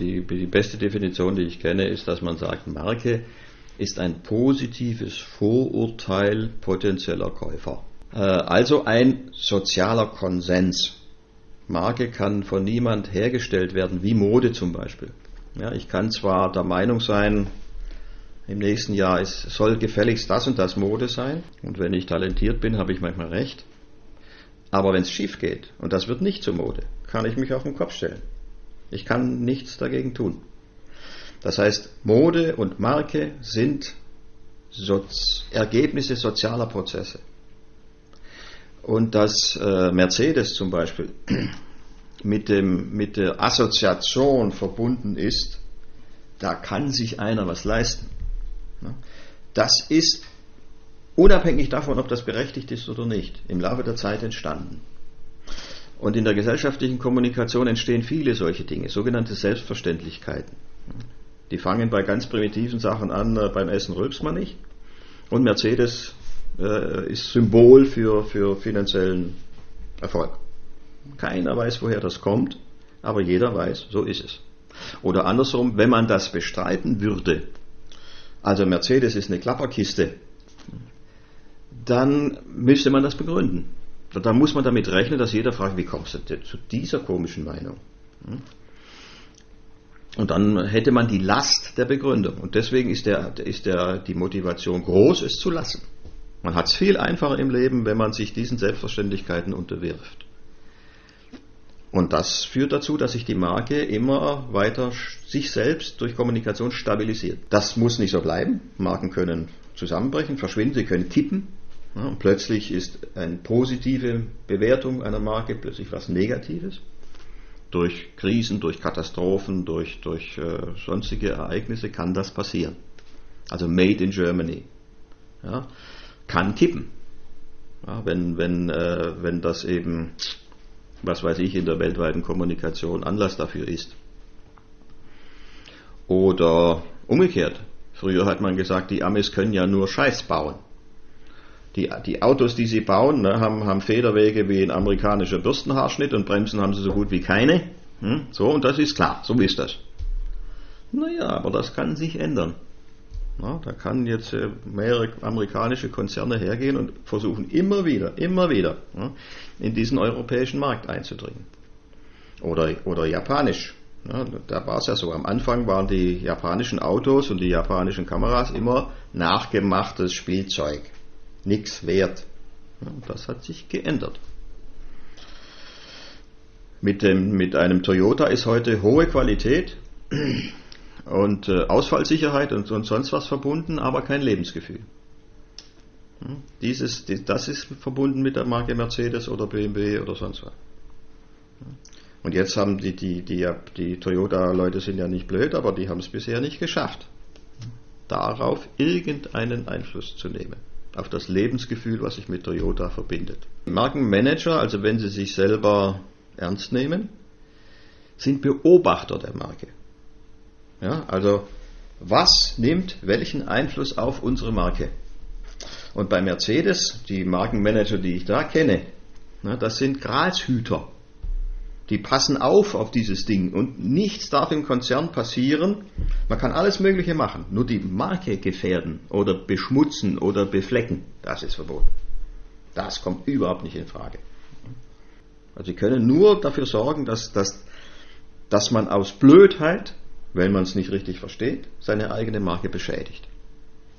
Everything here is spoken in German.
die beste Definition, die ich kenne, ist, dass man sagt, Marke ist ein positives Vorurteil potenzieller Käufer. Also ein sozialer Konsens. Marke kann von niemand hergestellt werden, wie Mode zum Beispiel. Ja, ich kann zwar der Meinung sein, im nächsten Jahr soll gefälligst das und das Mode sein. Und wenn ich talentiert bin, habe ich manchmal recht. Aber wenn es schief geht und das wird nicht zur Mode, kann ich mich auf den Kopf stellen. Ich kann nichts dagegen tun. Das heißt, Mode und Marke sind Ergebnisse sozialer Prozesse. Und dass Mercedes zum Beispiel mit der Assoziation verbunden ist, da kann sich einer was leisten. Das ist unabhängig davon, ob das berechtigt ist oder nicht, im Laufe der Zeit entstanden. Und in der gesellschaftlichen Kommunikation entstehen viele solche Dinge, sogenannte Selbstverständlichkeiten. Die fangen bei ganz primitiven Sachen an, beim Essen rülpst man nicht. Und Mercedes ist Symbol für finanziellen Erfolg. Keiner weiß, woher das kommt, aber jeder weiß, so ist es. Oder andersrum, wenn man das bestreiten würde, also Mercedes ist eine Klapperkiste, dann müsste man das begründen. Da muss man damit rechnen, dass jeder fragt, wie kommst du denn zu dieser komischen Meinung? Und dann hätte man die Last der Begründung. Und deswegen ist die Motivation groß, es zu lassen. Man hat es viel einfacher im Leben, wenn man sich diesen Selbstverständlichkeiten unterwirft. Und das führt dazu, dass sich die Marke immer weiter sich selbst durch Kommunikation stabilisiert. Das muss nicht so bleiben. Marken können zusammenbrechen, verschwinden, sie können kippen. Ja, und plötzlich ist eine positive Bewertung einer Marke plötzlich was Negatives. Durch Krisen, durch Katastrophen, durch sonstige Ereignisse kann das passieren. Also Made in Germany. Ja, kann kippen. Ja, wenn das eben, was weiß ich, in der weltweiten Kommunikation Anlass dafür ist. Oder umgekehrt. Früher hat man gesagt, die Amis können ja nur Scheiß bauen. Die Autos, die sie bauen, haben Federwege wie ein amerikanischer Bürstenhaarschnitt und Bremsen haben sie so gut wie keine. So, und das ist klar, so ist das. Naja, aber das kann sich ändern. Ja, da kann jetzt mehrere amerikanische Konzerne hergehen und versuchen immer wieder in diesen europäischen Markt einzudringen. Oder japanisch. Ja, da war es ja so, am Anfang waren die japanischen Autos und die japanischen Kameras immer nachgemachtes Spielzeug. Nichts wert. Ja, das hat sich geändert. Mit einem Toyota ist heute hohe Qualität und Ausfallsicherheit und sonst was verbunden, aber kein Lebensgefühl. Das ist verbunden mit der Marke Mercedes oder BMW oder sonst was. Und jetzt haben die Toyota-Leute sind ja nicht blöd, aber die haben es bisher nicht geschafft, darauf irgendeinen Einfluss zu nehmen. Auf das Lebensgefühl, was sich mit Toyota verbindet. Markenmanager, also wenn sie sich selber ernst nehmen, sind Beobachter der Marke. Ja, also was nimmt welchen Einfluss auf unsere Marke? Und bei Mercedes, die Markenmanager, die ich da kenne, das sind Gralshüter. Die passen auf dieses Ding und nichts darf im Konzern passieren. Man kann alles Mögliche machen, nur die Marke gefährden oder beschmutzen oder beflecken, das ist verboten. Das kommt überhaupt nicht in Frage. Also sie können nur dafür sorgen, dass man aus Blödheit, wenn man es nicht richtig versteht, seine eigene Marke beschädigt.